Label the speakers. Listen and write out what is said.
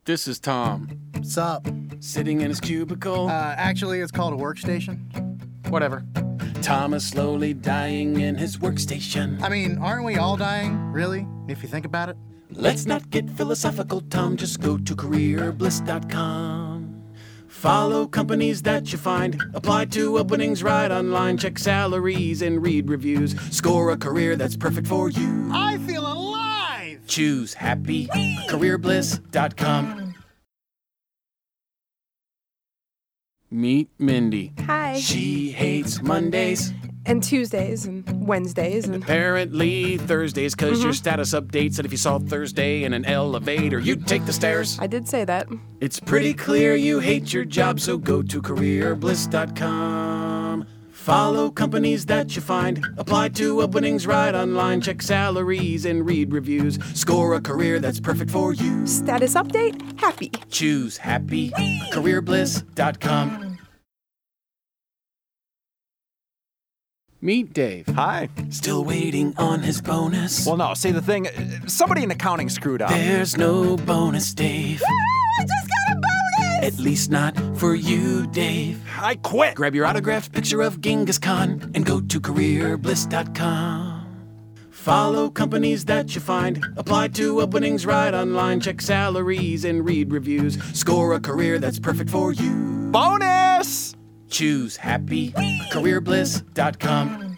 Speaker 1: This is Tom,
Speaker 2: Sup?
Speaker 1: sitting in his cubicle.
Speaker 2: Actually, it's called a workstation.
Speaker 1: Whatever. Tom is slowly dying in his workstation.
Speaker 2: I mean, aren't we all dying, really, if you think about it?
Speaker 1: Let's not get philosophical, Tom. Just go to careerbliss.com. Follow companies that you find. Apply to openings right online. Check salaries and read reviews. Score a career that's perfect for you.
Speaker 2: I feel alive!
Speaker 1: Choose happy. careerbliss.com. Meet Mindy.
Speaker 3: Hi.
Speaker 1: She hates Mondays.
Speaker 3: And Tuesdays and Wednesdays and
Speaker 1: Apparently Thursdays, cause your status updates that if you saw Thursday in an elevator, you'd take the stairs.
Speaker 3: I did say that.
Speaker 1: It's pretty clear you hate your job, so go to careerbliss.com. Follow companies that you find. Apply to openings right online. Check salaries and read reviews. Score a career that's perfect for you.
Speaker 3: Status update, happy.
Speaker 1: Choose happy. careerbliss.com. Meet Dave.
Speaker 4: Hi.
Speaker 1: Still waiting on his bonus.
Speaker 4: Well, no, see the thing, somebody in accounting screwed up.
Speaker 1: There's no bonus, Dave.
Speaker 3: I just got a bonus!
Speaker 1: At least not for you, Dave.
Speaker 4: I quit.
Speaker 1: Grab your autographed picture of Genghis Khan and go to careerbliss.com. Follow companies that you find. Apply to openings right online. Check salaries and read reviews. Score a career that's perfect for you.
Speaker 4: Bonus!
Speaker 1: Choose happy. careerbliss.com.